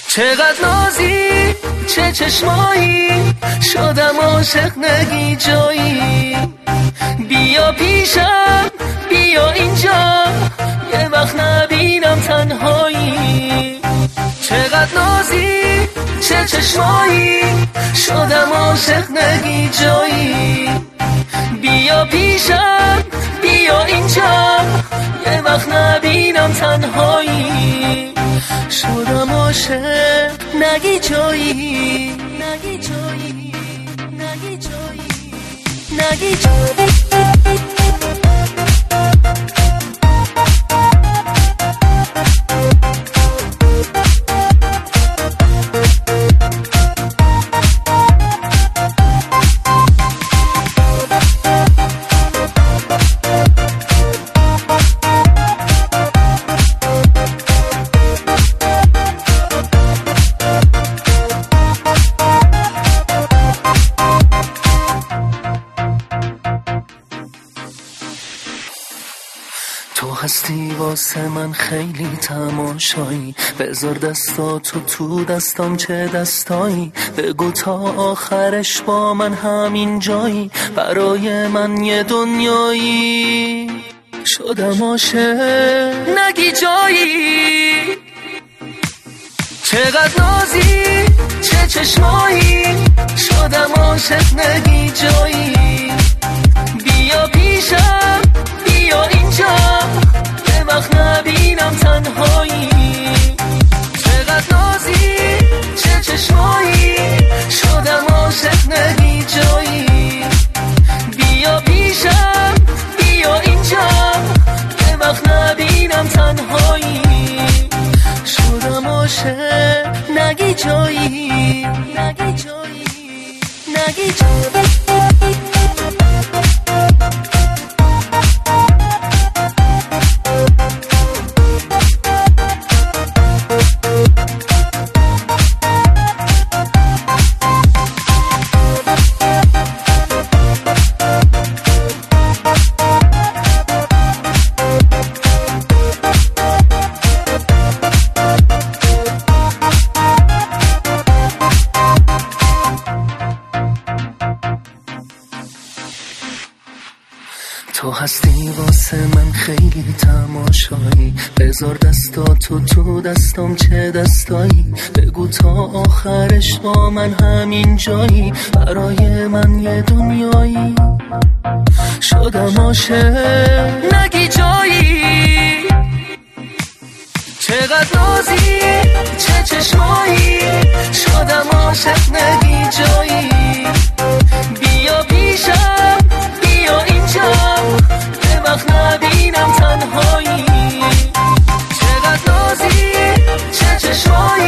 چقدر نازی چه چشمایی، شدم عاشق نگی جایی. بیا پیشم بیا اینجا، یه وقت نبینم تنهایی. چقدر نازی چه چشمایی، شدم عاشق نگی جایی. بیا پیشم بیا اینجا، یه وقت نبینم تنهایی. شدم عاشق نگی جایی، نگی جایی، نگی جایی، نگی جایی. تو هستی واسه من خیلی تماشایی، بذار دستاتو تو دستام چه دستایی. بگو تا آخرش با من همین جایی، برای من یه دنیایی. شدم عاشق نگی جایی. چقدر نازی چه چشمایی، شدم عاشق نگی جایی. بیا پیشم بیا اینجا، یه وقت نبینم تنهایی. چقدر نازی چه چشمایی، شدم عاشق نگی جایی. بیا پیشم بیا اینجا، یه وقت نبینم تنهایی. شدم عاشق نگی جایی، نگی جایی، نگی جایی. تو هستی واسه من خیلی تماشایی، بذار دستاتو تو دستام چه دستایی. بگو تا آخرش با من همین جایی، برای من یه دنیایی. شدم عاشق نگی جایی. چقدر نازی چه چشمایی، شدم عاشق نگی جایی. بیا پیشم بیا اینجا، یه وقت نبینم تنهایی. چقدر نازی چه چشمایی،